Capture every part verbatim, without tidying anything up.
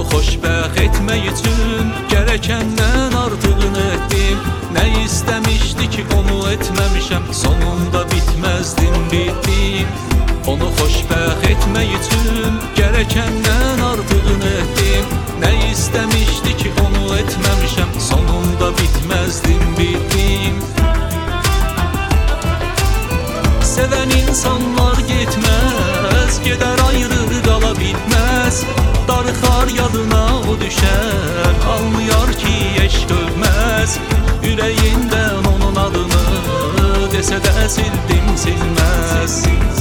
xoşbəxt etmək üçün gərəkəndən artığını etdim. Nə istəmişdi ki onu etməmişəm, sonunda bitməzdim, bitdim. Onu xoşbəxt etmək üçün gərəkəndən artığını etdim. Nə istəmişdi ki onu etməmişəm, sonunda bitməzdim, bitdim. Sevən insanlar getməz, gedər ayrı qala bilməz. Darıxar yadına o düşər, anlayar ki eşq ölməz. Ürəyindən onun adını desə də sildim silməz.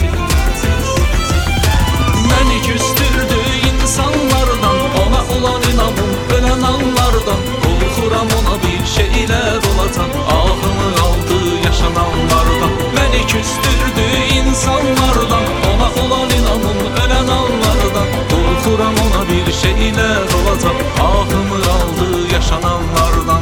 Məni küstürdü insanlardan, ona olan inamım ölən anlardan. Qorxuram ona bir şeylər olacaq, ahımı aldı yaşananlardan. Məni küstürdü insanlardan, ona olan inamım ölən anlardan. Qorxuram ona bir şeylər olacaq, ahımı aldı yaşananlardan.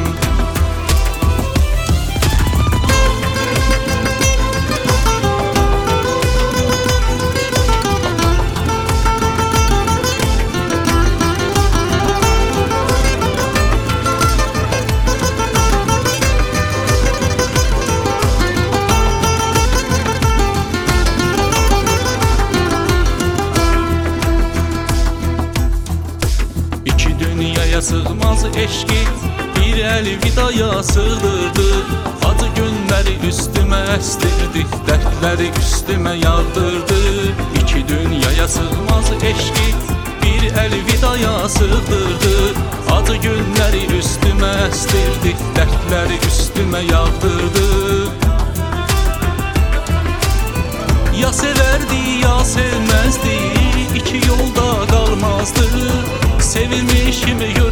Dünyaya sığmaz eşki bir əlvidaya sığdırdı. Acı günləri üstümə əstirdi, dərdləri üstümə yağdırdı. İki dünyaya sığmaz eşki bir əlvidaya sığdırdı. Acı günləri üstümə əstirdi, dərdləri üstümə yağdırdı. Ya severdi ya sevmezdi,